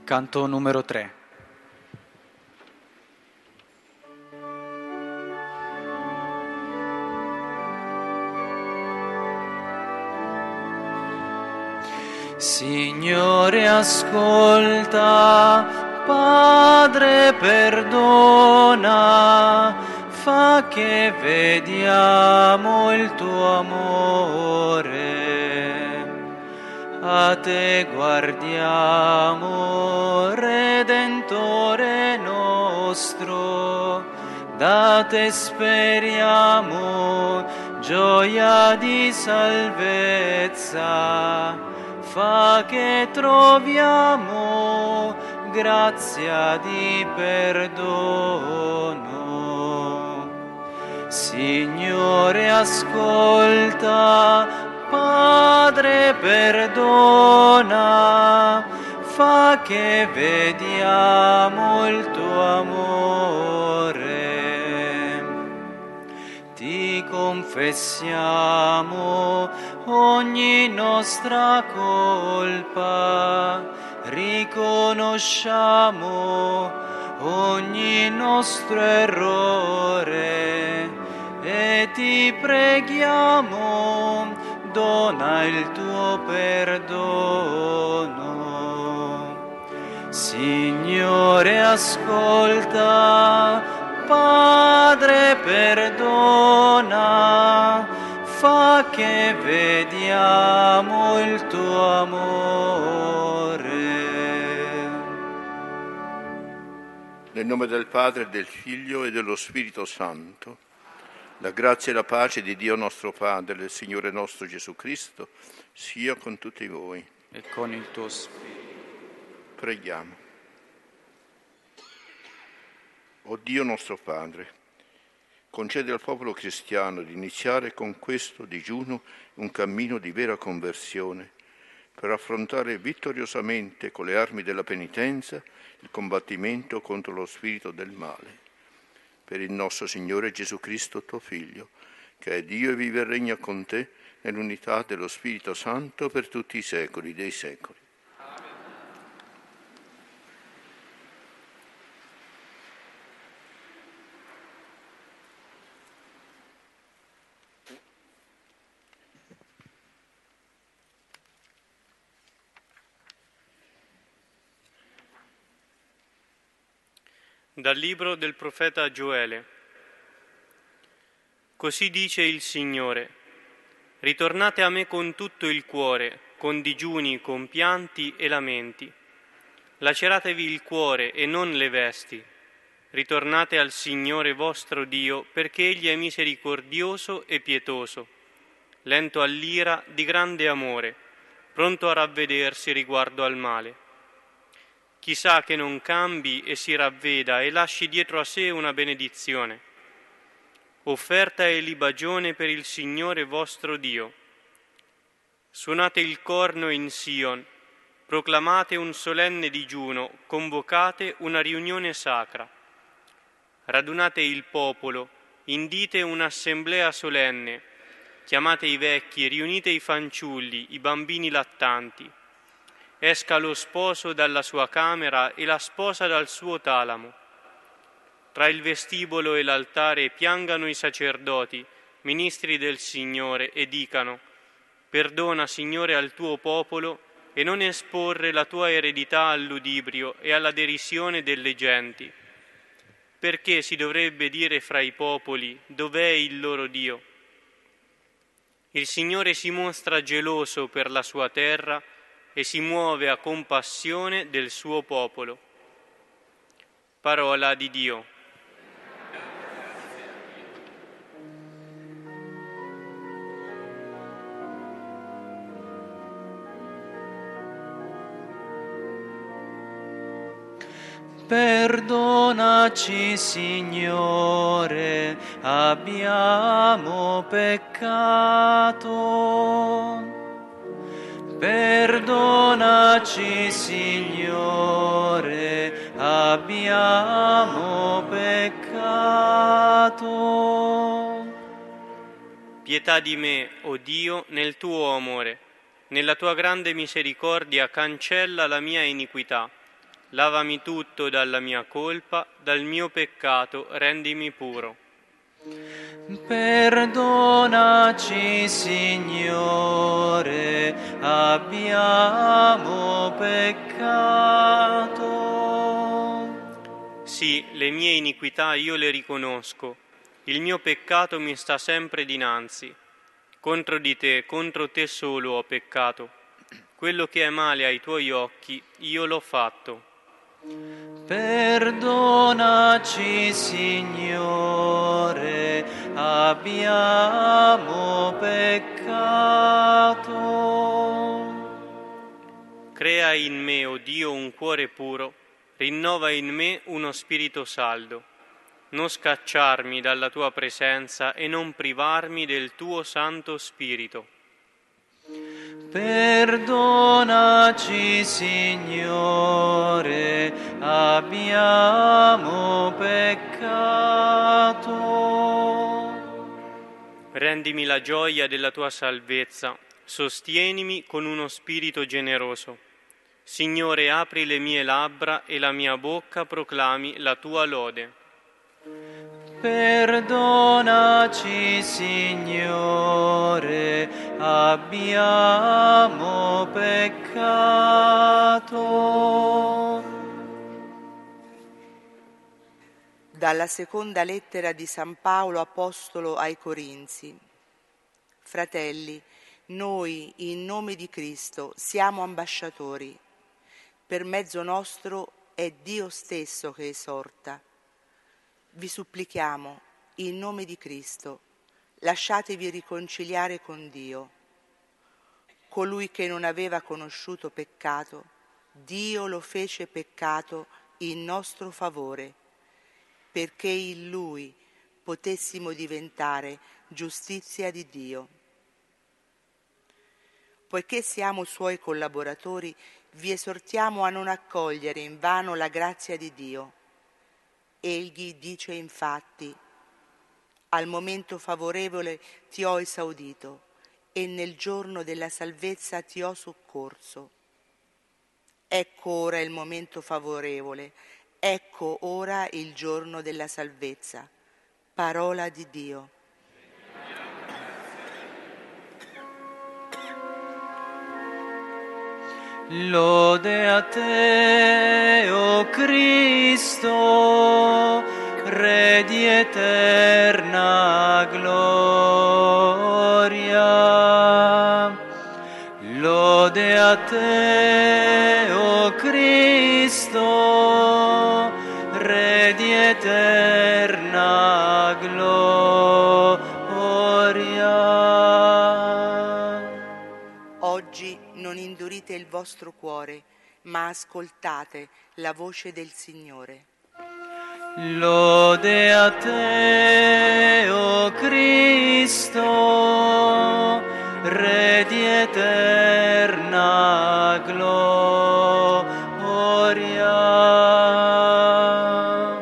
Canto numero 3. Signore, ascolta, Padre, perdona, fa che vediamo il tuo amore. A te guardiamo, Redentore nostro, da te speriamo gioia di salvezza. Fa che troviamo grazia di perdono. Signore, ascolta, Padre, perdona, fa che vediamo il tuo amore. Ti confessiamo ogni nostra colpa, riconosciamo ogni nostro errore e ti preghiamo, dona il tuo perdono. Signore, ascolta, Padre, perdona, fa che vediamo il tuo amore. Nel nome del Padre, del Figlio e dello Spirito Santo, la grazia e la pace di Dio nostro Padre, del Signore nostro Gesù Cristo, sia con tutti voi. E con il tuo spirito. Preghiamo. O Dio nostro Padre, concede al popolo cristiano di iniziare con questo digiuno un cammino di vera conversione per affrontare vittoriosamente con le armi della penitenza il combattimento contro lo spirito del male. Per il nostro Signore Gesù Cristo, tuo Figlio, che è Dio e vive e regna con te nell'unità dello Spirito Santo per tutti i secoli dei secoli. Dal libro del profeta Gioele. Così dice il Signore: ritornate a me con tutto il cuore, con digiuni, con pianti e lamenti. Laceratevi il cuore e non le vesti. Ritornate al Signore vostro Dio, perché Egli è misericordioso e pietoso, lento all'ira, di grande amore, pronto a ravvedersi riguardo al male. Chissà che non cambi e si ravveda e lasci dietro a sé una benedizione. Offerta e libagione per il Signore vostro Dio. Suonate il corno in Sion, proclamate un solenne digiuno, convocate una riunione sacra. Radunate il popolo, indite un'assemblea solenne, chiamate i vecchi, riunite i fanciulli, i bambini lattanti. Esca lo sposo dalla sua camera e la sposa dal suo talamo. Tra il vestibolo e l'altare piangano i sacerdoti, ministri del Signore, e dicano: perdona, Signore, al tuo popolo e non esporre la tua eredità al ludibrio e alla derisione delle genti. Perché si dovrebbe dire fra i popoli: dov'è il loro Dio? Il Signore si mostra geloso per la sua terra e si muove a compassione del suo popolo. Parola di Dio. Perdonaci, Signore, abbiamo peccato. Perdonaci, Signore, abbiamo peccato. Pietà di me, o Dio, nel tuo amore. Nella tua grande misericordia cancella la mia iniquità. lavami tutto dalla mia colpa, dal mio peccato rendimi puro. Perdonaci, Signore, abbiamo peccato. Sì, le mie iniquità io le riconosco, il mio peccato mi sta sempre dinanzi. Contro di te, contro te solo ho peccato. Quello che è male ai tuoi occhi, io l'ho fatto. Perdonaci, Signore, abbiamo peccato. Crea in me, o Dio, un cuore puro, rinnova in me uno spirito saldo. Non scacciarmi dalla tua presenza e non privarmi del tuo Santo Spirito. Perdonaci, Signore, abbiamo peccato. Rendimi la gioia della tua salvezza, sostienimi con uno spirito generoso. Signore, apri le mie labbra e la mia bocca proclami la tua lode. Perdonaci, Signore, abbiamo peccato. Dalla seconda lettera di San Paolo Apostolo ai Corinzi. Fratelli, noi in nome di Cristo siamo ambasciatori. Per mezzo nostro è Dio stesso che esorta. Vi supplichiamo, in nome di Cristo, lasciatevi riconciliare con Dio. Colui che non aveva conosciuto peccato, Dio lo fece peccato in nostro favore, perché in Lui potessimo diventare giustizia di Dio. Poiché siamo Suoi collaboratori, vi esortiamo a non accogliere invano la grazia di Dio. Egli dice infatti: al momento favorevole ti ho esaudito e nel giorno della salvezza ti ho soccorso. Ecco ora il momento favorevole, ecco ora il giorno della salvezza. Parola di Dio. Lode a te, o Cristo, Re di eterna gloria. Lode a te, o Cristo, Re di eterna gloria. Oggi non indurite il vostro cuore, ma ascoltate la voce del Signore. Lode a te, o Cristo, Re di eterna gloria.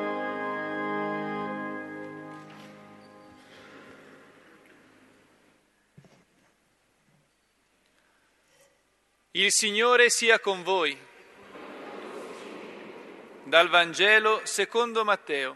Il Signore sia con voi. Dal Vangelo secondo Matteo.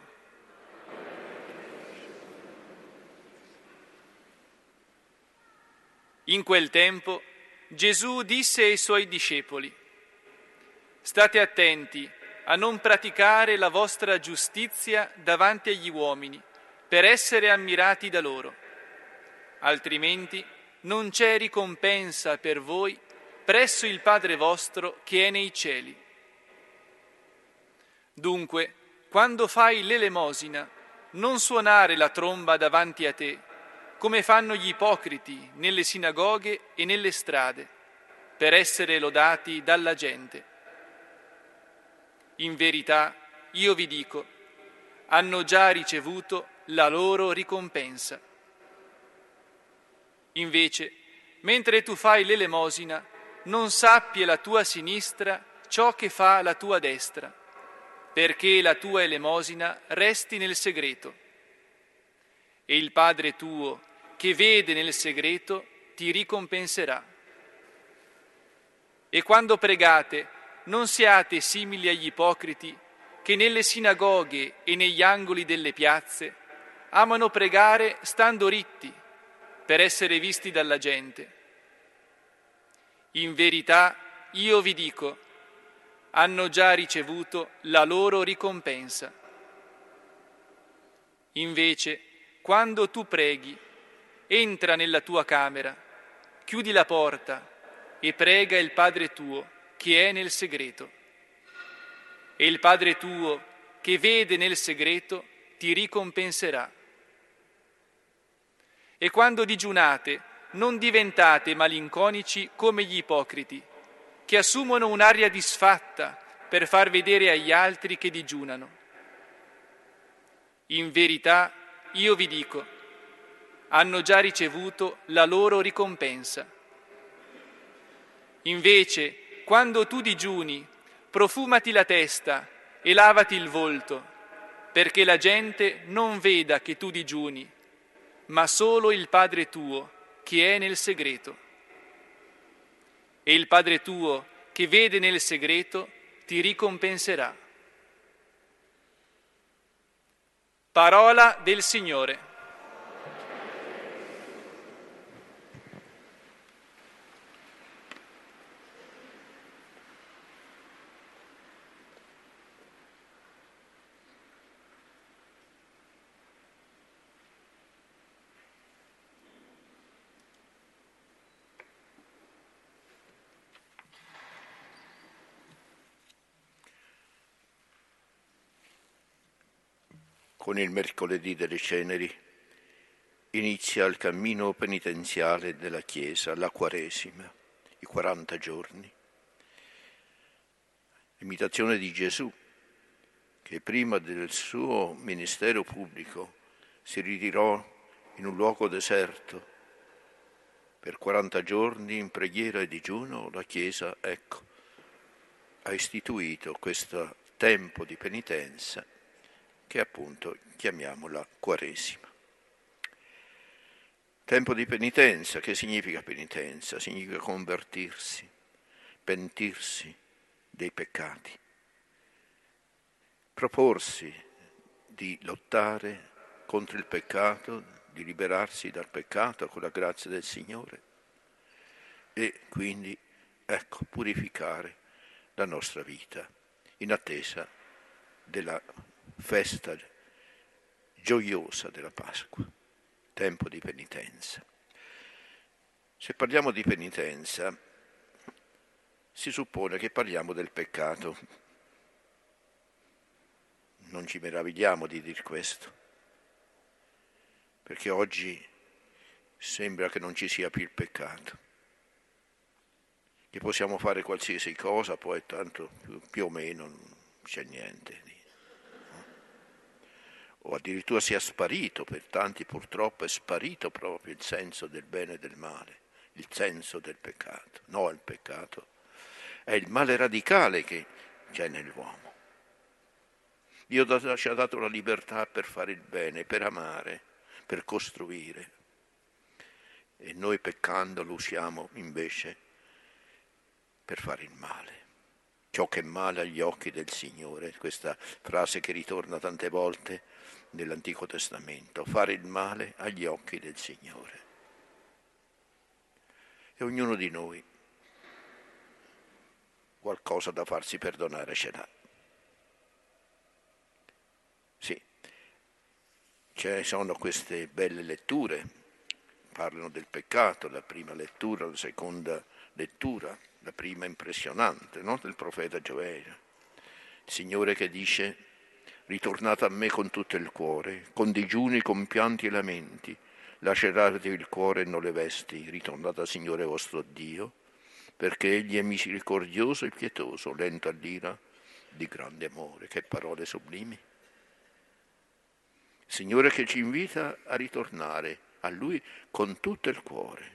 In quel tempo Gesù disse ai suoi discepoli: state attenti a non praticare la vostra giustizia davanti agli uomini per essere ammirati da loro, altrimenti non c'è ricompensa per voi presso il Padre vostro che è nei cieli. Dunque, quando fai l'elemosina, non suonare la tromba davanti a te, come fanno gli ipocriti nelle sinagoghe e nelle strade, per essere lodati dalla gente. In verità, io vi dico, hanno già ricevuto la loro ricompensa. Invece, mentre tu fai l'elemosina, non sappia la tua sinistra ciò che fa la tua destra, perché la tua elemosina resti nel segreto. E il Padre tuo, che vede nel segreto, ti ricompenserà. E quando pregate, non siate simili agli ipocriti che nelle sinagoghe e negli angoli delle piazze amano pregare stando ritti per essere visti dalla gente. In verità, io vi dico, hanno già ricevuto la loro ricompensa. Invece, quando tu preghi, entra nella tua camera, chiudi la porta e prega il Padre tuo che è nel segreto. E il Padre tuo che vede nel segreto ti ricompenserà. E quando digiunate, non diventate malinconici come gli ipocriti, che assumono un'aria disfatta per far vedere agli altri che digiunano. In verità, io vi dico, hanno già ricevuto la loro ricompensa. Invece, quando tu digiuni, profumati la testa e lavati il volto, perché la gente non veda che tu digiuni, ma solo il Padre tuo che è nel segreto. E il Padre tuo che vede nel segreto ti ricompenserà. Parola del Signore. Con il mercoledì delle ceneri inizia il cammino penitenziale della Chiesa, la Quaresima, i 40 giorni. L'imitazione di Gesù, che prima del suo ministero pubblico si ritirò in un luogo deserto per 40 giorni in preghiera e digiuno, la Chiesa, ha istituito questo tempo di penitenza che appunto chiamiamo la Quaresima. Tempo di penitenza, che significa penitenza? Significa convertirsi, pentirsi dei peccati, proporsi di lottare contro il peccato, di liberarsi dal peccato con la grazia del Signore e quindi, purificare la nostra vita in attesa della festa gioiosa della Pasqua, tempo di penitenza. Se parliamo di penitenza, si suppone che parliamo del peccato. Non ci meravigliamo di dire questo, perché oggi sembra che non ci sia più il peccato, che possiamo fare qualsiasi cosa, poi tanto più o meno non c'è niente. O addirittura sia sparito, per tanti purtroppo è sparito proprio il senso del bene e del male, il senso del peccato. No, il peccato è il male radicale che c'è nell'uomo. Dio ci ha dato la libertà per fare il bene, per amare, per costruire. E noi peccando lo usiamo invece per fare il male. Ciò che è male agli occhi del Signore, questa frase che ritorna tante volte nell'Antico Testamento, fare il male agli occhi del Signore. E ognuno di noi qualcosa da farsi perdonare ce l'ha. Sì, ci sono queste belle letture, parlano del peccato, la prima lettura, la seconda lettura, la prima impressionante, no? Del profeta Gioele. Il Signore che dice: ritornate a me con tutto il cuore, con digiuni, con pianti e lamenti, lasciate il cuore e non le vesti, ritornate al Signore vostro Dio, perché Egli è misericordioso e pietoso, lento all'ira, di grande amore. Che parole sublimi! Signore che ci invita a ritornare a Lui con tutto il cuore,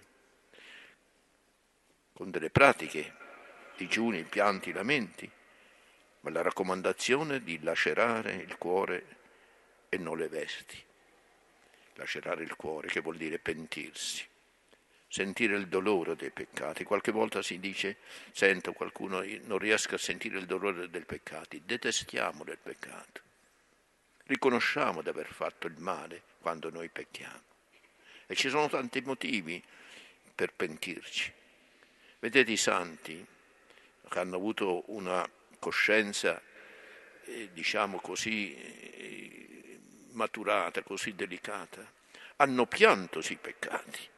con delle pratiche, digiuni, pianti, lamenti, ma la raccomandazione di lacerare il cuore e non le vesti. Lacerare il cuore, che vuol dire pentirsi, sentire il dolore dei peccati. Qualche volta si dice, sento qualcuno, non riesco a sentire il dolore dei peccati. Detestiamo del peccato. Riconosciamo di aver fatto il male quando noi pecchiamo. E ci sono tanti motivi per pentirci. Vedete i santi che hanno avuto una coscienza, diciamo così, maturata, così delicata, hanno pianto sui peccati.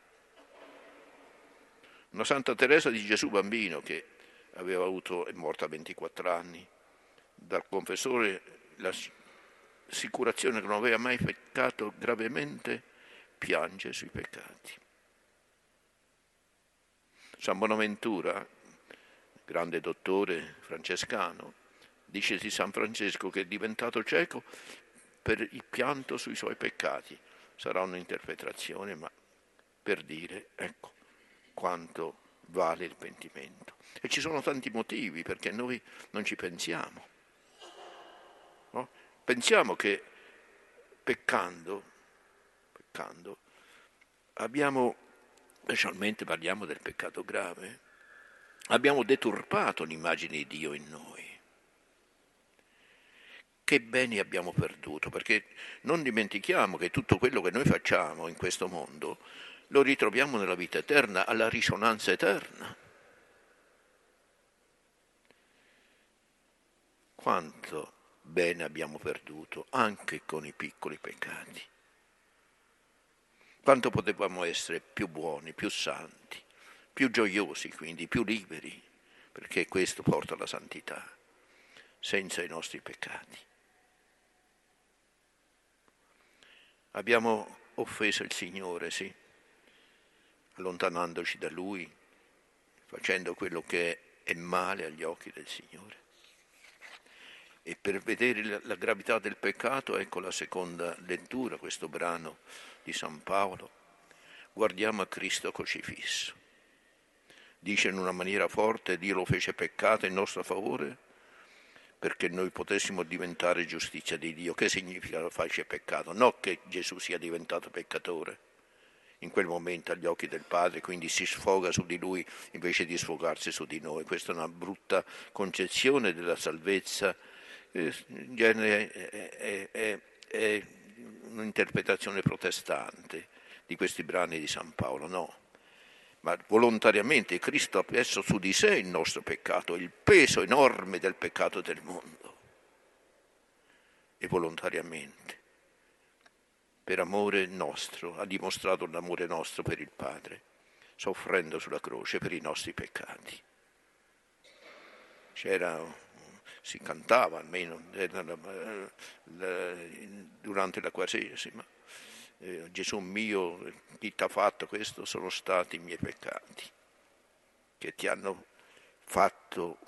Una Santa Teresa di Gesù Bambino, che è morta a 24 anni, dal confessore l'assicurazione che non aveva mai peccato gravemente, piange sui peccati. San Bonaventura, grande dottore francescano, dice di San Francesco che è diventato cieco per il pianto sui suoi peccati. Sarà un'interpretazione, ma per dire, ecco, quanto vale il pentimento. E ci sono tanti motivi perché noi non ci pensiamo. No? Pensiamo che peccando abbiamo, specialmente parliamo del peccato grave, abbiamo deturpato l'immagine di Dio in noi. Che beni abbiamo perduto, perché non dimentichiamo che tutto quello che noi facciamo in questo mondo lo ritroviamo nella vita eterna, alla risonanza eterna. Quanto bene abbiamo perduto anche con i piccoli peccati. Quanto potevamo essere più buoni, più santi, più gioiosi, quindi più liberi, perché questo porta alla santità, senza i nostri peccati. Abbiamo offeso il Signore, sì, allontanandoci da Lui, facendo quello che è male agli occhi del Signore. E per vedere la gravità del peccato, ecco la seconda lettura, questo brano di San Paolo. Guardiamo a Cristo crocifisso. Dice in una maniera forte, Dio lo fece peccato in nostro favore perché noi potessimo diventare giustizia di Dio. Che significa lo fece peccato? No che Gesù sia diventato peccatore in quel momento agli occhi del Padre, quindi si sfoga su di Lui invece di sfogarsi su di noi. Questa è una brutta concezione della salvezza. In genere è un'interpretazione protestante di questi brani di San Paolo, no. Ma volontariamente Cristo ha messo su di sé il nostro peccato, il peso enorme del peccato del mondo. E volontariamente, per amore nostro, ha dimostrato l'amore nostro per il Padre, soffrendo sulla croce per i nostri peccati. Si cantava almeno durante la Quaresima, Gesù mio, chi ti ha fatto questo? Sono stati i miei peccati che ti hanno fatto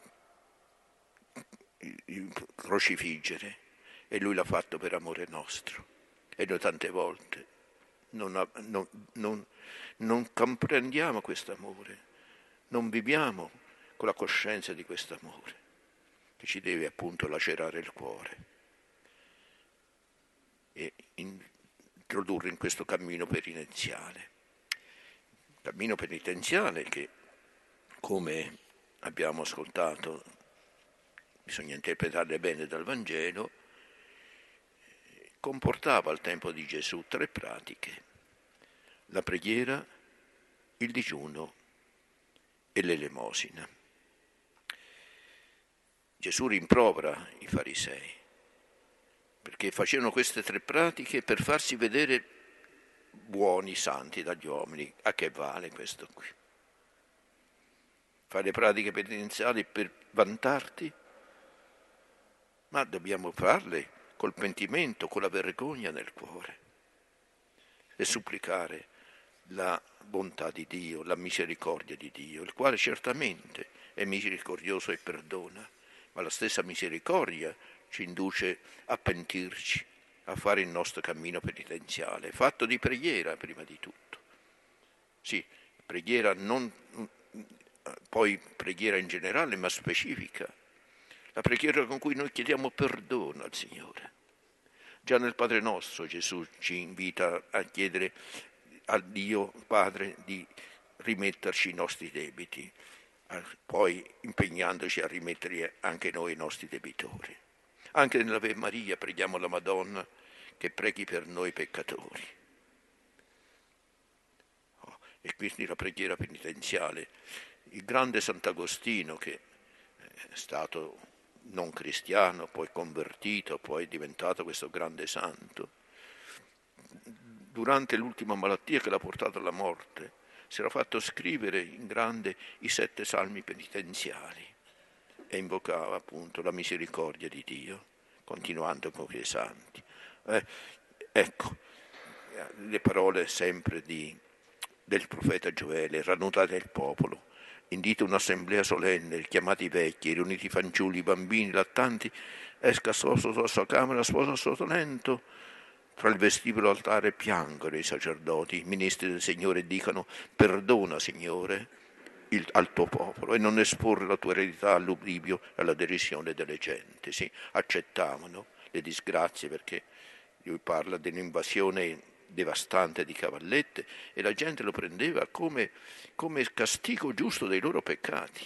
crocifiggere, e Lui l'ha fatto per amore nostro. E noi tante volte non comprendiamo questo amore, non viviamo con la coscienza di questo amore, che ci deve appunto lacerare il cuore e introdurre in questo cammino penitenziale. Cammino penitenziale che, come abbiamo ascoltato, bisogna interpretarle bene dal Vangelo, comportava al tempo di Gesù 3 pratiche: la preghiera, il digiuno e l'elemosina. Gesù rimprovera i farisei perché facevano queste 3 pratiche per farsi vedere buoni, santi dagli uomini. A che vale questo qui? Fare le pratiche penitenziali per vantarti? Ma dobbiamo farle col pentimento, con la vergogna nel cuore e supplicare la bontà di Dio, la misericordia di Dio, il quale certamente è misericordioso e perdona, ma la stessa misericordia ci induce a pentirci, a fare il nostro cammino penitenziale, fatto di preghiera prima di tutto. Sì, preghiera non poi preghiera in generale, ma specifica. La preghiera con cui noi chiediamo perdono al Signore. Già nel Padre nostro Gesù ci invita a chiedere a Dio Padre di rimetterci i nostri debiti, poi impegnandoci a rimettere anche noi i nostri debitori. Anche nell'Ave Maria preghiamo la Madonna che preghi per noi peccatori. E quindi la preghiera penitenziale. Il grande Sant'Agostino, che è stato non cristiano, poi convertito, poi è diventato questo grande santo, durante l'ultima malattia che l'ha portato alla morte, si era fatto scrivere in grande i 7 salmi penitenziali e invocava appunto la misericordia di Dio, continuando con quei santi. Ecco, le parole sempre del profeta Gioele: rannutate il popolo, indite un'assemblea solenne, chiamati i vecchi, riuniti i fanciulli, i bambini, i lattanti, esca sposo dalla sua camera, sposo al suo letto. Tra il vestibolo e l'altare piangono i sacerdoti, i ministri del Signore, dicano: perdona, Signore, al tuo popolo, e non esporre la tua eredità all'ubribio e alla derisione delle genti. Sì, accettavano le disgrazie, perché lui parla dell'invasione devastante di cavallette e la gente lo prendeva come castigo giusto dei loro peccati.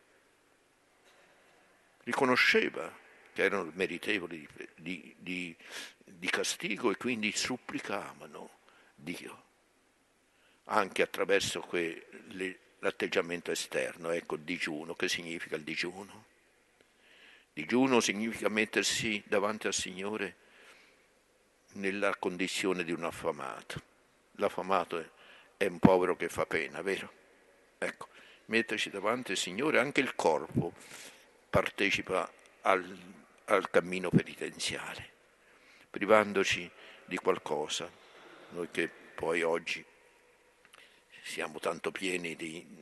Riconosceva che erano meritevoli di castigo e quindi supplicavano Dio anche attraverso l'atteggiamento esterno. Ecco il digiuno. Che significa il digiuno? Digiuno significa mettersi davanti al Signore nella condizione di un affamato. L'affamato è un povero che fa pena, vero? Ecco, metterci davanti al Signore, anche il corpo partecipa al cammino penitenziale, privandoci di qualcosa. Noi che poi oggi siamo tanto pieni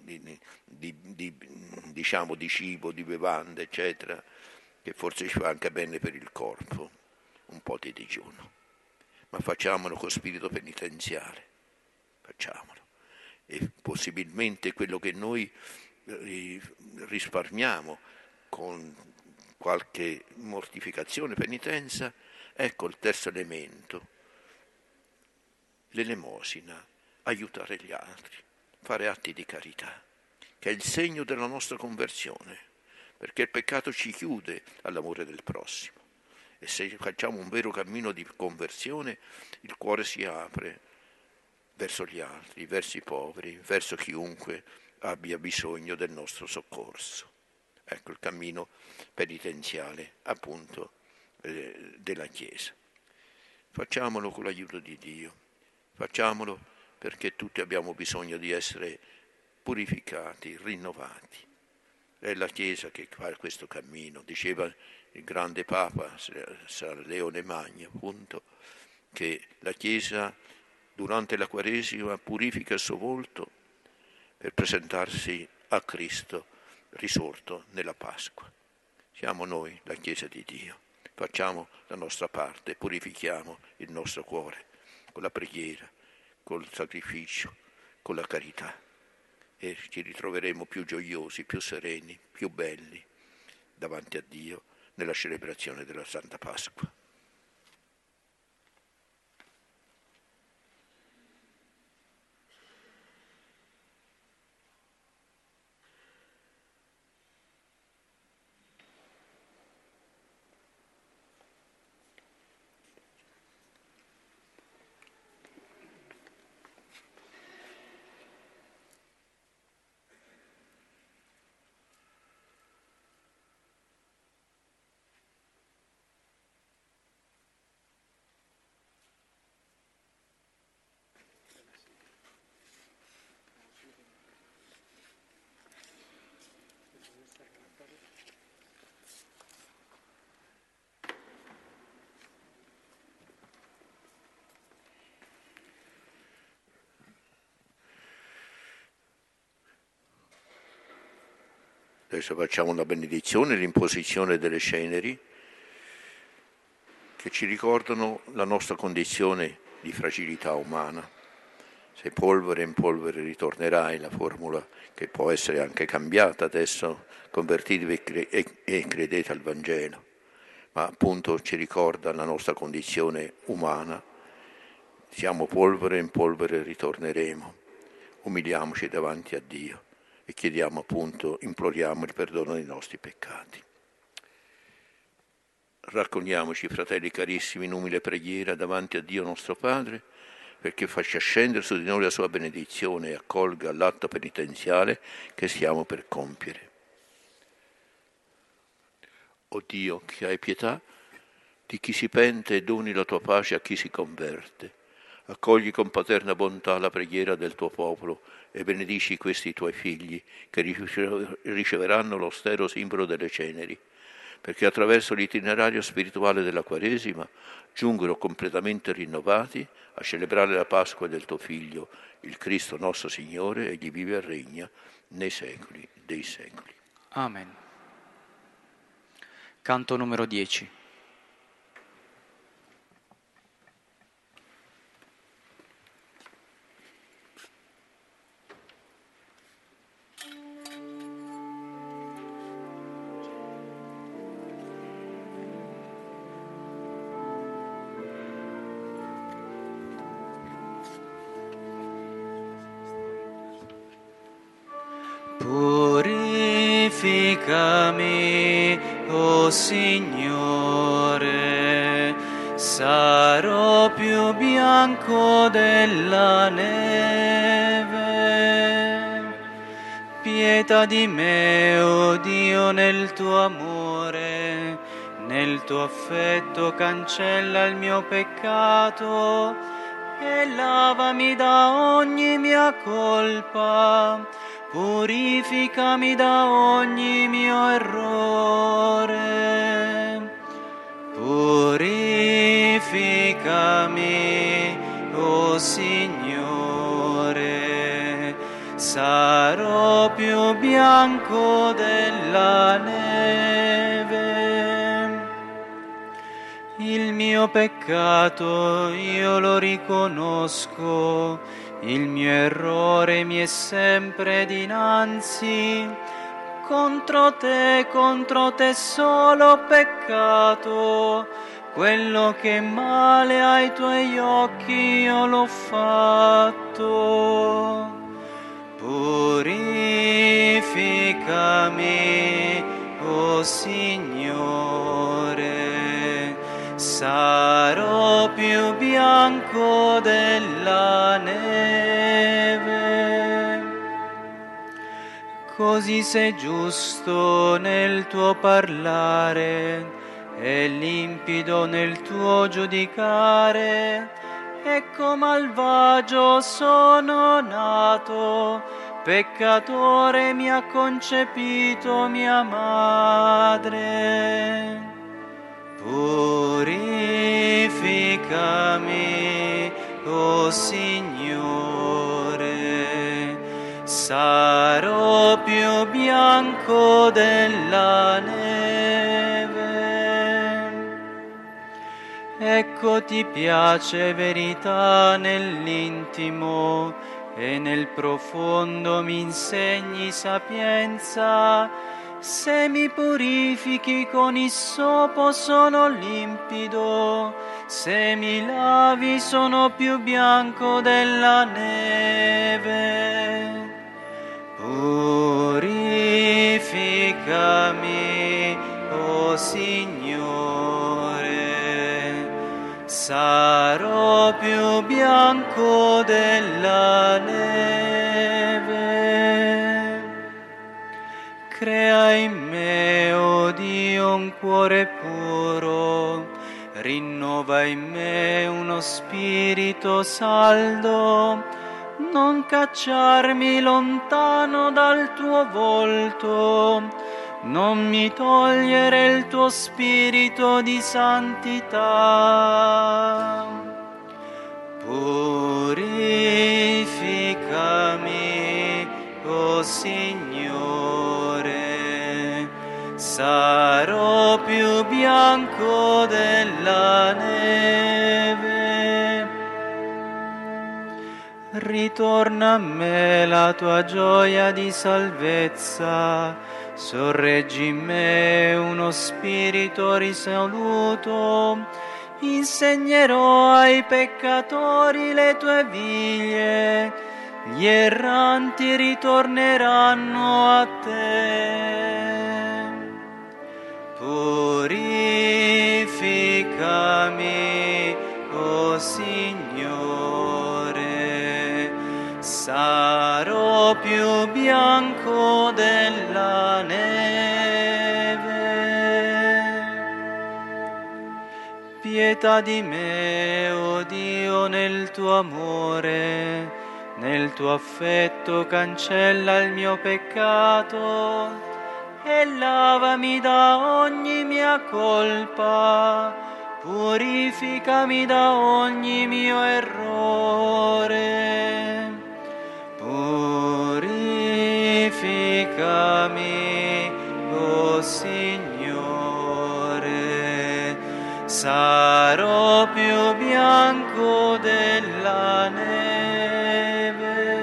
diciamo di cibo, di bevande, eccetera, che forse ci fa anche bene per il corpo un po' di digiuno. Ma facciamolo con spirito penitenziale, facciamolo. E possibilmente quello che noi risparmiamo con qualche mortificazione, penitenza, ecco il terzo elemento, l'elemosina, aiutare gli altri, fare atti di carità, che è il segno della nostra conversione, perché il peccato ci chiude all'amore del prossimo. E se facciamo un vero cammino di conversione, il cuore si apre verso gli altri, verso i poveri, verso chiunque abbia bisogno del nostro soccorso. Ecco il cammino penitenziale, appunto, della Chiesa. Facciamolo con l'aiuto di Dio, facciamolo perché tutti abbiamo bisogno di essere purificati, rinnovati. È la Chiesa che fa questo cammino. Diceva il grande Papa San Leone Magno, appunto, che la Chiesa durante la Quaresima purifica il suo volto per presentarsi a Cristo risorto nella Pasqua. Siamo noi la Chiesa di Dio. Facciamo la nostra parte, purifichiamo il nostro cuore con la preghiera, col sacrificio, con la carità, e ci ritroveremo più gioiosi, più sereni, più belli davanti a Dio nella celebrazione della Santa Pasqua. Adesso facciamo una benedizione, l'imposizione delle ceneri, che ci ricordano la nostra condizione di fragilità umana. Se polvere in polvere ritornerai, la formula che può essere anche cambiata adesso, convertitevi e credete al Vangelo, ma appunto ci ricorda la nostra condizione umana. Siamo polvere in polvere ritorneremo. umiliamoci davanti a Dio e chiediamo appunto, imploriamo il perdono dei nostri peccati. Raccogniamoci, fratelli carissimi, in umile preghiera davanti a Dio nostro Padre, perché faccia scendere su di noi la sua benedizione e accolga l'atto penitenziale che stiamo per compiere. O Dio, che hai pietà di chi si pente e doni la tua pace a chi si converte, accogli con paterna bontà la preghiera del tuo popolo e benedici questi tuoi figli che riceveranno l'austero simbolo delle ceneri, perché attraverso l'itinerario spirituale della Quaresima giungano completamente rinnovati a celebrare la Pasqua del tuo Figlio, il Cristo nostro Signore, egli vive e regna nei secoli dei secoli. Amen. Canto numero 10. Purificami, o Signore, sarò più bianco della neve. Pietà di me, o Dio, nel tuo amore, nel tuo affetto cancella il mio peccato e lavami da ogni mia colpa. Purificami da ogni mio errore. Purificami, o Signore, sarò più bianco della neve. Il mio peccato io lo riconosco, il mio errore mi è sempre dinanzi. Contro te solo ho peccato, quello che male ai tuoi occhi io l'ho fatto. Purificami, o Signore, sarò più bianco della neve. Così sei giusto nel tuo parlare e limpido nel tuo giudicare. Ecco malvagio sono nato, peccatore mi ha concepito mia madre. Purificami, o Signore, sarò più bianco della neve. Ecco ti piace verità nell'intimo e nel profondo mi insegni sapienza. Se mi purifichi con issopo sono limpido, se mi lavi sono più bianco della neve. Purificami, o Signore, sarò più bianco della neve. Crea in me, o Dio, un cuore puro, rinnova in me uno spirito saldo, non cacciarmi lontano dal tuo volto, non mi togliere il tuo spirito di santità. Purificami, o Signore, sarò più bianco della neve. Ritorna a me la tua gioia di salvezza, sorreggi in me uno spirito risoluto, insegnerò ai peccatori le tue vie, gli erranti ritorneranno a te. Purificami, o Signore, sarò più bianco della neve. Pietà di me, o Dio, nel tuo amore, nel tuo affetto cancella il mio peccato e lavami da ogni mia colpa, purificami da ogni mio errore. Purificami, o Signore, sarò più bianco della neve.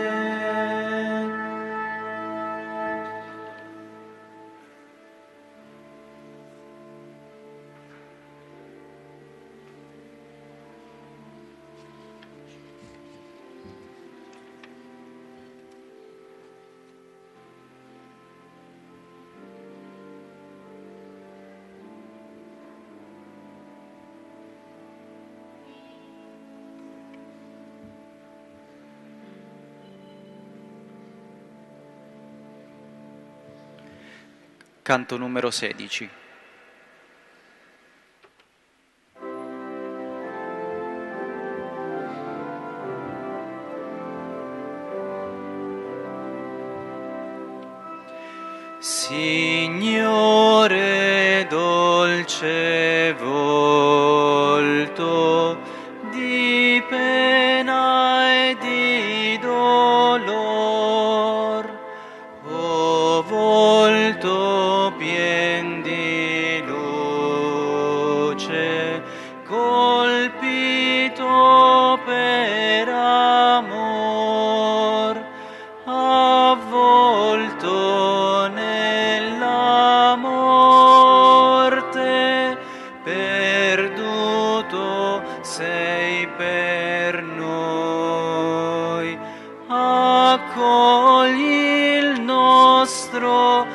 Canto numero 16. Signore, dolce volto di pena e di dolor, o volto pien di luce, colpito per amor, avvolto nella morte, perduto sei per noi. Accogli il nostro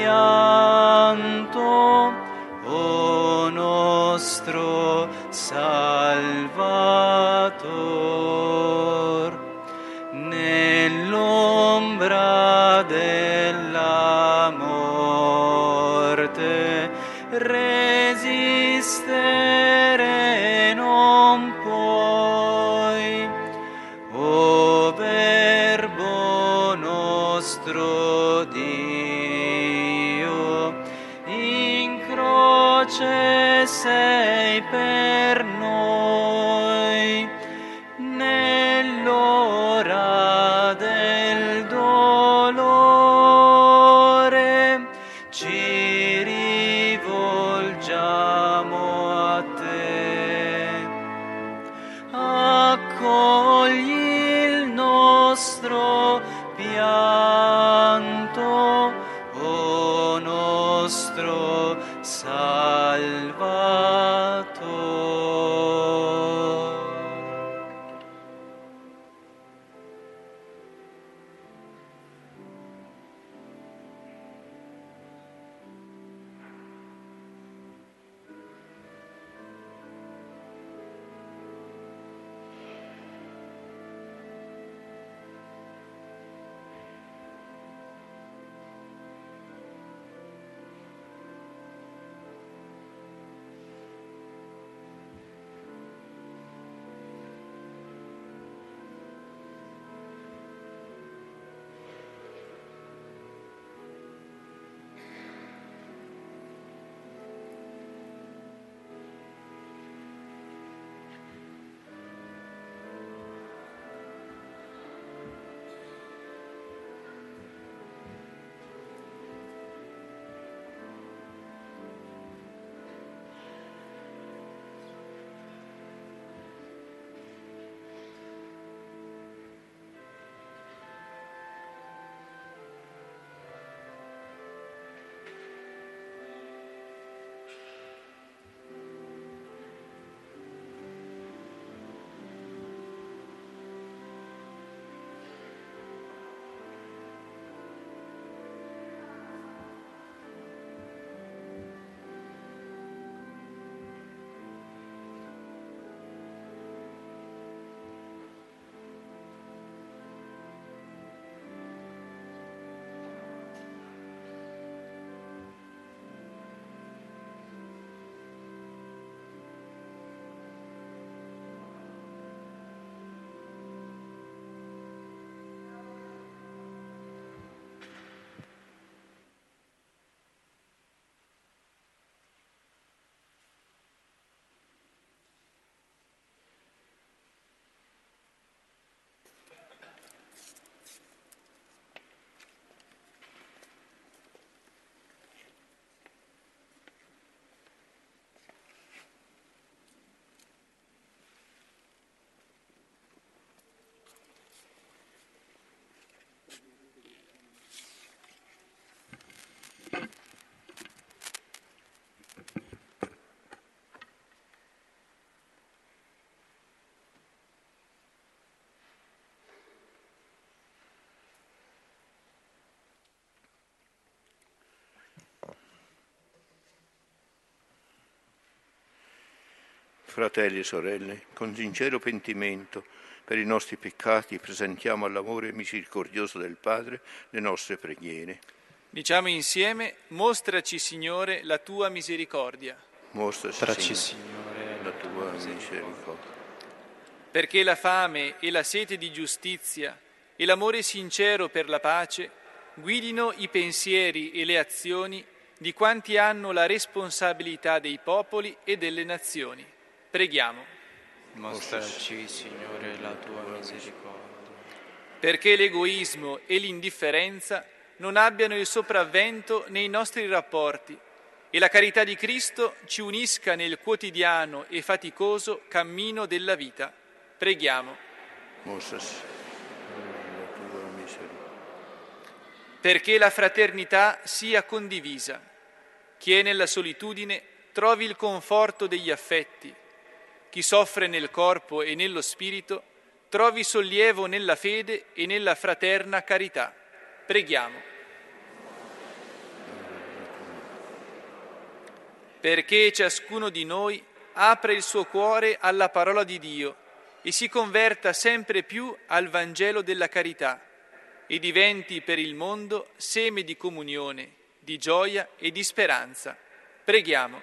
pianto, o nostro Salvator. Nell'ombra della morte resistere non puoi, o Verbo nostro Dio, in croce sei per noi, nell'ora del dolore ci rivolgiamo a te. Accogli il nostro pianto, o nostro Salvator. Fratelli e sorelle, con sincero pentimento per i nostri peccati presentiamo all'amore misericordioso del Padre le nostre preghiere. Diciamo insieme: mostraci, Signore, la tua misericordia. Mostraci, Signore, la tua misericordia. Perché la fame e la sete di giustizia e l'amore sincero per la pace guidino i pensieri e le azioni di quanti hanno la responsabilità dei popoli e delle nazioni. Preghiamo. Mostraci, Signore, la tua misericordia. Perché l'egoismo e l'indifferenza non abbiano il sopravvento nei nostri rapporti e la carità di Cristo ci unisca nel quotidiano e faticoso cammino della vita. Preghiamo. Mostraci la tua misericordia. Perché la fraternità sia condivisa. Chi è nella solitudine trovi il conforto degli affetti. Chi soffre nel corpo e nello spirito trovi sollievo nella fede e nella fraterna carità. Preghiamo. Perché ciascuno di noi apra il suo cuore alla parola di Dio e si converta sempre più al Vangelo della carità e diventi per il mondo seme di comunione, di gioia e di speranza. Preghiamo.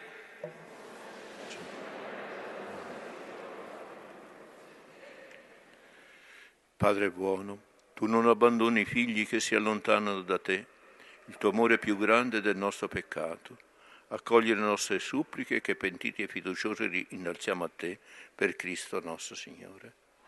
Padre buono, tu non abbandoni i figli che si allontanano da te, il tuo amore è più grande del nostro peccato. Accogli le nostre suppliche che pentiti e fiduciosi innalziamo a te per Cristo nostro Signore.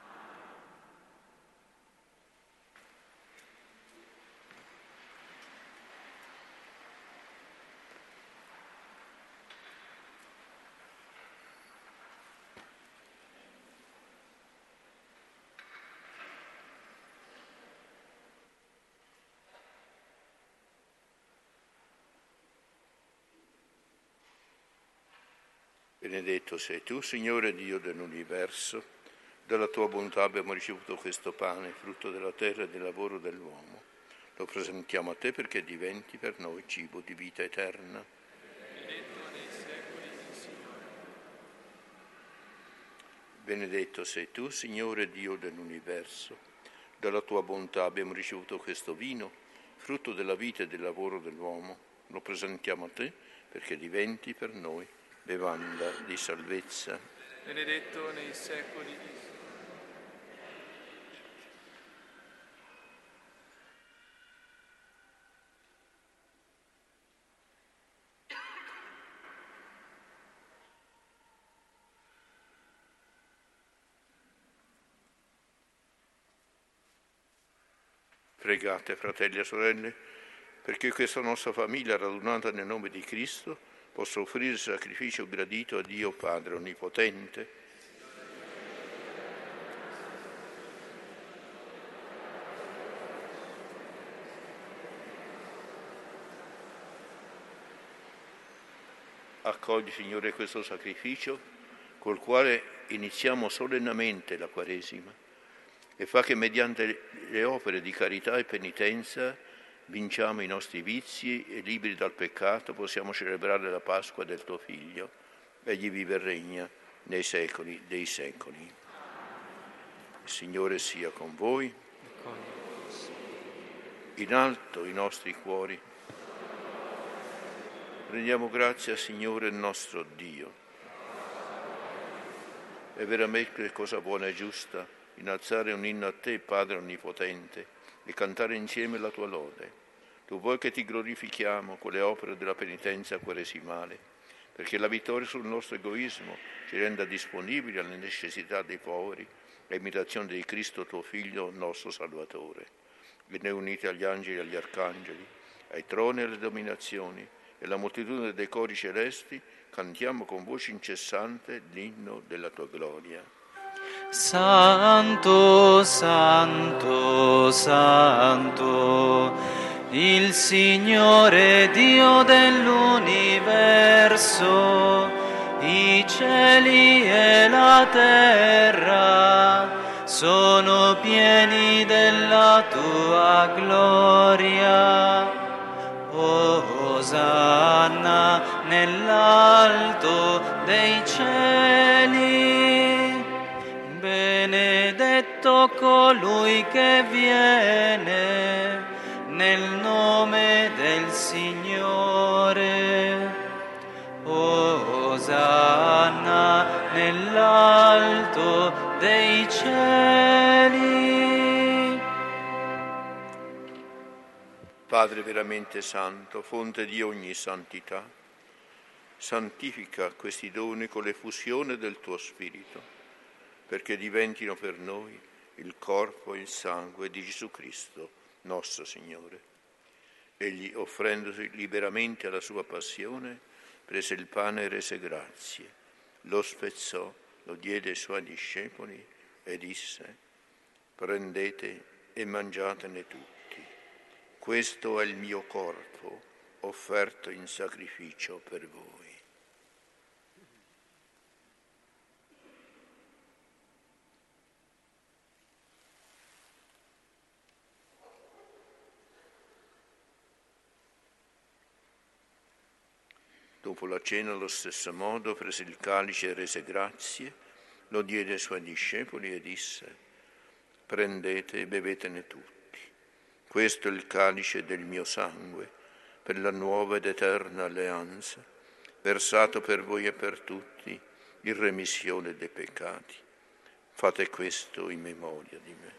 Benedetto sei tu, Signore Dio dell'universo. Dalla tua bontà abbiamo ricevuto questo pane, frutto della terra e del lavoro dell'uomo. Lo presentiamo a te perché diventi per noi cibo di vita eterna. Benedetto nei secoli, Signore. Benedetto sei tu, Signore Dio dell'universo. Dalla tua bontà abbiamo ricevuto questo vino, frutto della vita e del lavoro dell'uomo. Lo presentiamo a te perché diventi per noi bevanda di salvezza. Benedetto nei secoli. Pregate, fratelli e sorelle, perché questa nostra famiglia radunata nel nome di Cristo possa offrire il sacrificio gradito a Dio Padre Onnipotente. Accogli, Signore, questo sacrificio col quale iniziamo solennemente la Quaresima e fa che mediante le opere di carità e penitenza vinciamo i nostri vizi e liberi dal peccato possiamo celebrare la Pasqua del tuo Figlio. Egli vive e regna nei secoli dei secoli. Il Signore sia con voi. In alto i nostri cuori. Rendiamo grazie, Signore, il nostro Dio. È veramente cosa buona e giusta innalzare un inno a te, Padre Onnipotente, e cantare insieme la tua lode. Tu vuoi che ti glorifichiamo con le opere della penitenza quaresimale, perché la vittoria sul nostro egoismo ci renda disponibili alle necessità dei poveri e imitazione di Cristo, tuo Figlio, nostro Salvatore. E noi uniti agli angeli e agli arcangeli, ai troni e alle dominazioni, e alla moltitudine dei cori celesti, cantiamo con voce incessante l'inno della tua gloria. Santo, Santo, Santo, il Signore Dio dell'universo, i cieli e la terra sono pieni della tua gloria. Osanna nell'alto dei cieli. benedetto colui che viene nel nome del Signore. Osanna nell'alto dei cieli. Padre veramente santo, fonte di ogni santità, santifica questi doni con l'effusione del tuo Spirito, perché diventino per noi il corpo e il sangue di Gesù Cristo, nostro Signore. Egli, offrendosi liberamente alla sua passione, prese il pane e rese grazie, lo spezzò, lo diede ai suoi discepoli e disse: prendete e mangiatene tutti. Questo è il mio corpo, offerto in sacrificio per voi. Dopo la cena, allo stesso modo, prese il calice e rese grazie, lo diede ai suoi discepoli e disse: prendete e bevetene tutti. Questo è il calice del mio sangue, per la nuova ed eterna alleanza, versato per voi e per tutti in remissione dei peccati. Fate questo in memoria di me.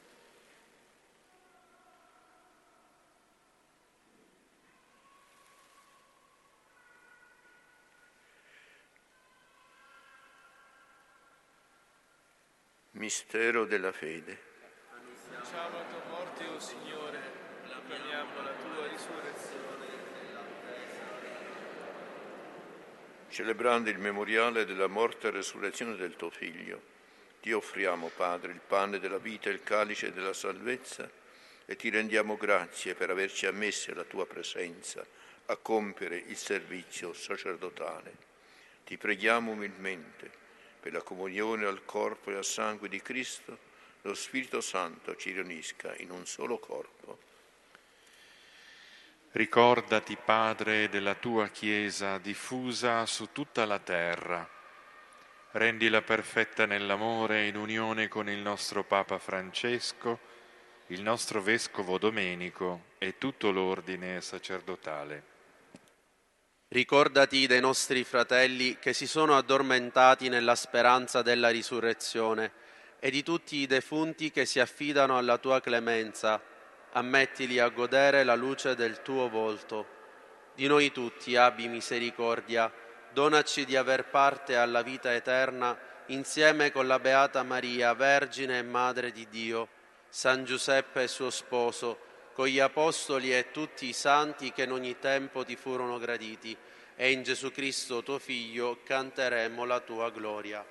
Mistero della fede. Annunciamo la tua morte, o Signore, proclamiamo la tua risurrezione. Celebrando il memoriale della morte e resurrezione del tuo Figlio, ti offriamo, Padre, il pane della vita e il calice della salvezza e ti rendiamo grazie per averci ammessi alla tua presenza a compiere il servizio sacerdotale. Ti preghiamo umilmente per la comunione al corpo e al sangue di Cristo, lo Spirito Santo ci riunisca in un solo corpo. Ricordati, Padre, della tua Chiesa diffusa su tutta la terra. Rendila perfetta nell'amore in unione con il nostro Papa Francesco, il nostro Vescovo Domenico e tutto l'ordine sacerdotale. Ricordati dei nostri fratelli che si sono addormentati nella speranza della risurrezione e di tutti i defunti che si affidano alla tua clemenza. Ammettili a godere la luce del tuo volto. Di noi tutti abbi misericordia, donaci di aver parte alla vita eterna insieme con la Beata Maria, Vergine e Madre di Dio, San Giuseppe suo sposo, con gli Apostoli e tutti i santi che in ogni tempo ti furono graditi, e in Gesù Cristo tuo Figlio canteremo la tua gloria.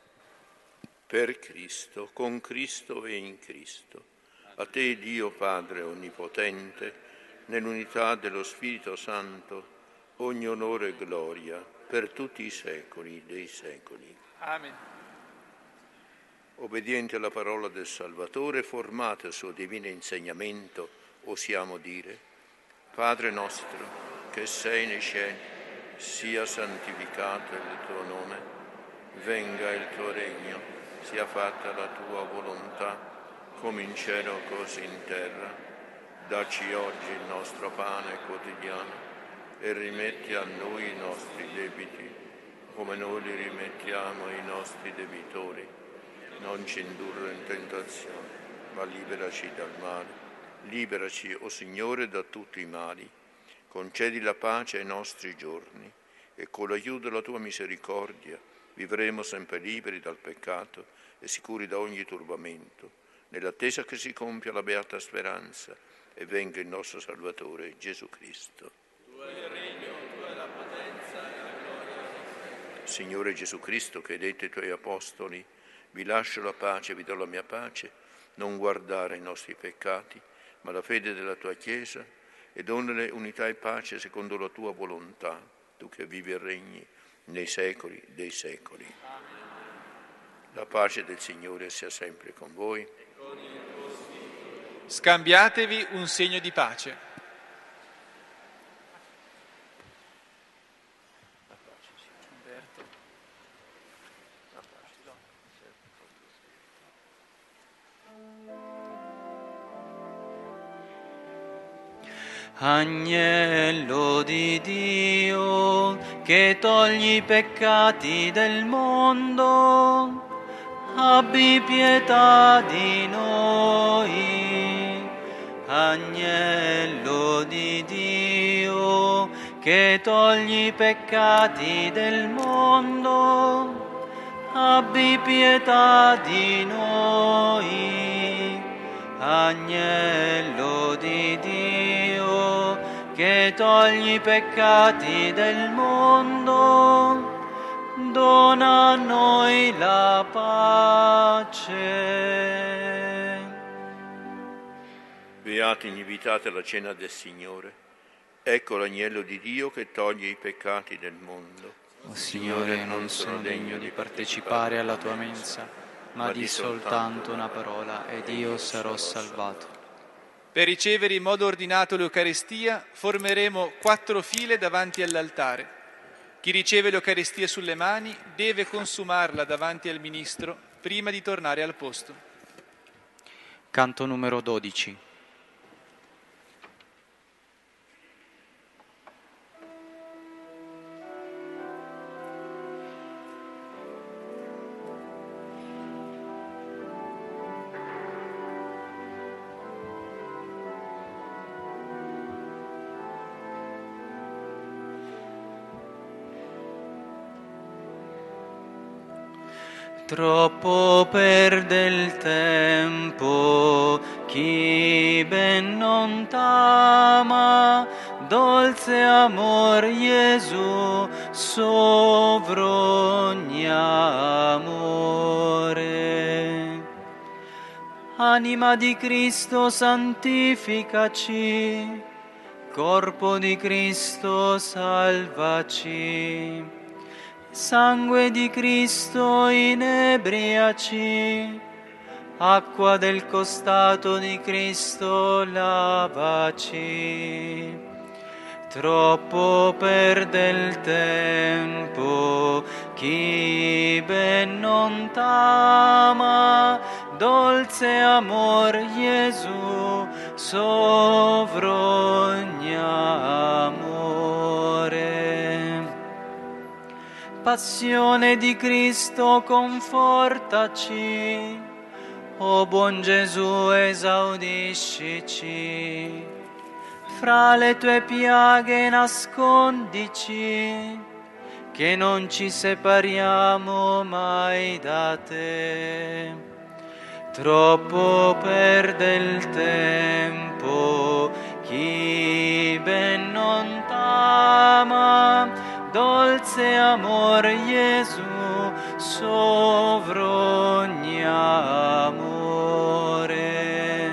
Per Cristo, con Cristo e in Cristo, a te Dio Padre Onnipotente, nell'unità dello Spirito Santo, ogni onore e gloria per tutti i secoli dei secoli. Amen. Obbedienti alla parola del Salvatore, formati al suo divino insegnamento, osiamo dire: Padre nostro, che sei nei cieli, sia santificato il tuo nome, venga il tuo regno, sia fatta la tua volontà, come in cielo così in terra. Dacci oggi il nostro pane quotidiano e rimetti a noi i nostri debiti, come noi li rimettiamo ai nostri debitori. Non ci indurre in tentazione, ma liberaci dal male. Liberaci, o Signore, da tutti i mali. Concedi la pace ai nostri giorni e con l'aiuto della tua misericordia vivremo sempre liberi dal peccato e sicuri da ogni turbamento, nell'attesa che si compia la beata speranza e venga il nostro Salvatore Gesù Cristo. Tu hai il regno, tu hai la potenza e la gloria. Signore Gesù Cristo, che hai detto ai tuoi apostoli: vi lascio la pace, vi do la mia pace, non guardare i nostri peccati, ma la fede della tua Chiesa, e donale unità e pace secondo la tua volontà, tu che vivi e regni nei secoli dei secoli. La pace del Signore sia sempre con voi. Scambiatevi un segno di pace. Agnello di Dio, che togli i peccati del mondo, abbi pietà di noi. Agnello di Dio, che togli i peccati del mondo, abbi pietà di noi. Agnello di Dio, che togli i peccati del mondo, dona a noi la pace. Beati gli invitati alla cena del Signore. Ecco l'agnello di Dio che toglie i peccati del mondo. O Signore, non sono degno di partecipare alla tua mensa, ma di soltanto una parola ed io sarò salvato. Per ricevere in modo ordinato l'Eucaristia formeremo 4 file davanti all'altare. Chi riceve l'Eucaristia sulle mani deve consumarla davanti al ministro prima di tornare al posto. Canto numero 12. Troppo perde il tempo chi ben non t'ama, dolce amor Gesù, sovrogni amore. Anima di Cristo santificaci, corpo di Cristo salvaci. Sangue di Cristo inebriaci, acqua del costato di Cristo lavaci. Troppo perde il tempo chi ben non t'ama, dolce amor Gesù, sovrogni amore. Passione di Cristo confortaci, o buon Gesù esaudiscici, fra le tue piaghe nascondici, che non ci separiamo mai da te. Troppo perde il tempo chi ben non t'ama, dolce amor Gesù, sovrogni amore.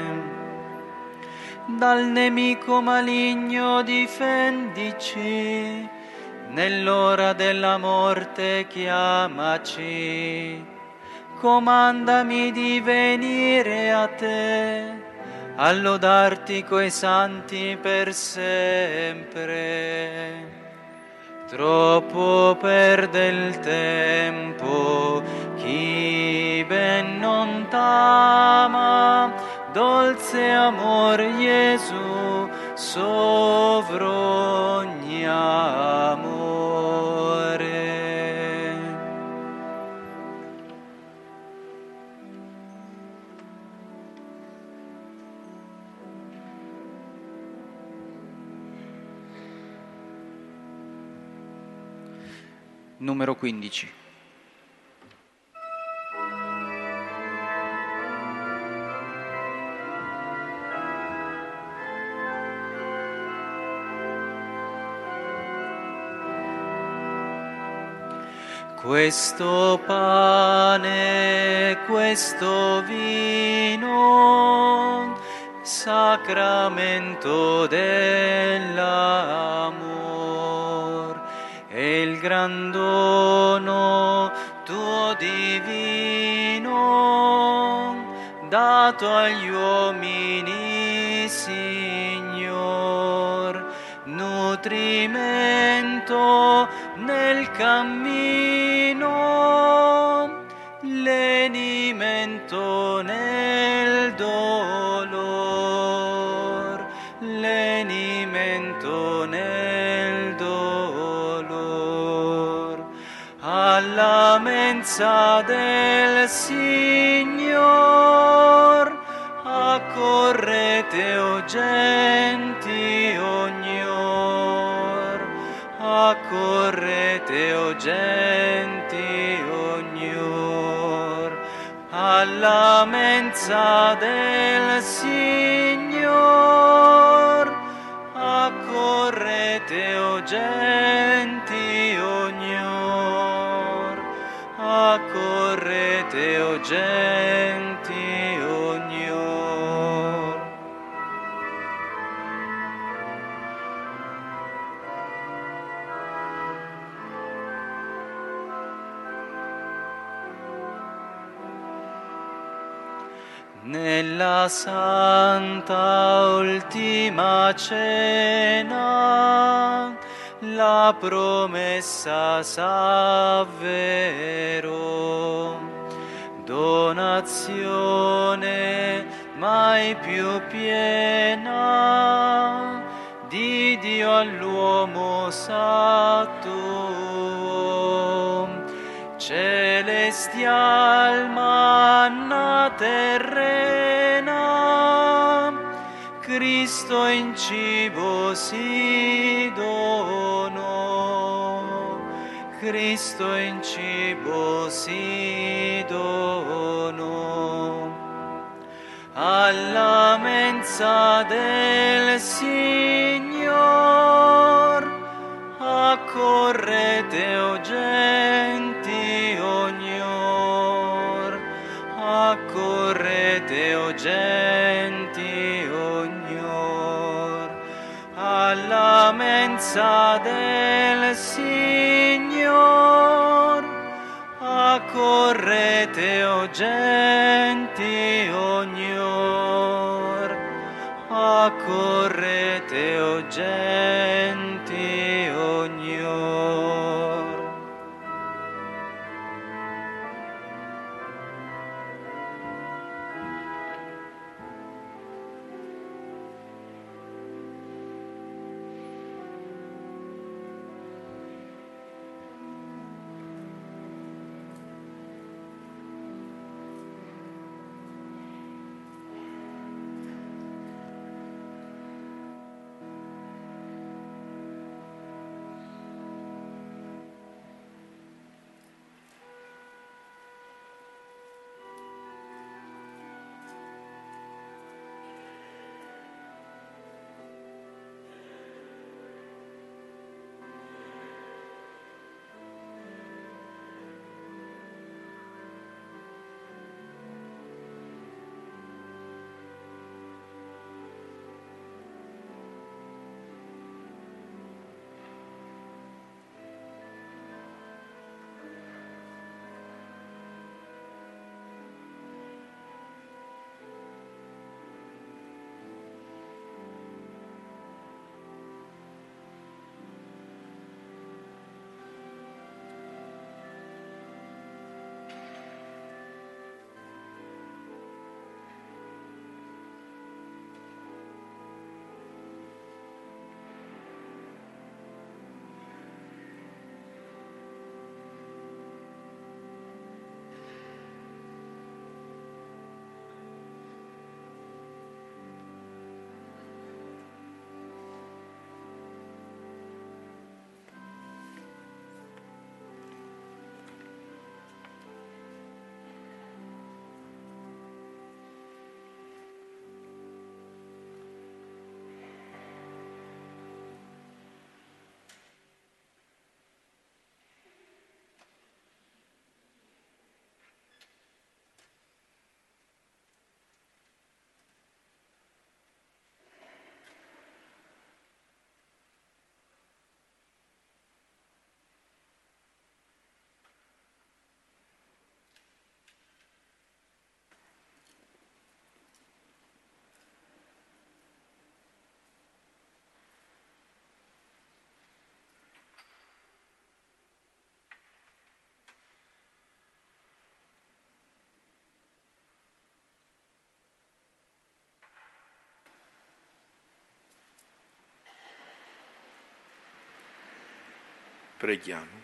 Dal nemico maligno difendici, nell'ora della morte chiamaci. Comandami di venire a te, a lodarti coi santi per sempre. Troppo perde il tempo chi ben non t'ama, dolce amor Gesù, sovrogni amore. Numero 15. Questo pane, questo vino, sacramento dell'amor, e il gran dono tuo divino, dato agli uomini, Signor, nutrimento nel cammino, lenimento nel dolor, lenimento spento nel dolor. Alla mensa del Signor accorrete, o genti ogni or. Accorrete, o genti ogni or. Alla mensa del Signor accorrete, o genti ogni or. Accorrete, o genti ogni or. Nella santa ultima cena la promessa s'avverò, donazione mai più piena di Dio all'uomo s'attuò. Celestial manna terrena, Cristo in cibo si donò. Cristo in cibo si donò. Alla mensa del Signor accorrete, o genti ogni or. Accorrete, o genti ogni or. Alla mensa del Signor accorrete, o genti ogni or. Accorrete, o genti ogni or. Preghiamo.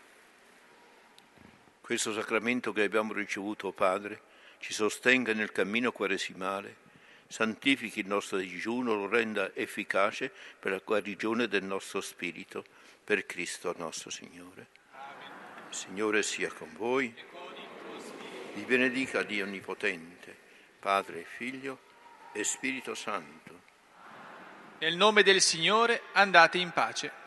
Questo sacramento che abbiamo ricevuto, Padre, ci sostenga nel cammino quaresimale, santifichi il nostro digiuno, lo renda efficace per la guarigione del nostro spirito, per Cristo nostro Signore. Amen. Il Signore sia con voi. Vi benedica Dio Onnipotente, Padre, Figlio e Spirito Santo. Nel nome del Signore andate in pace.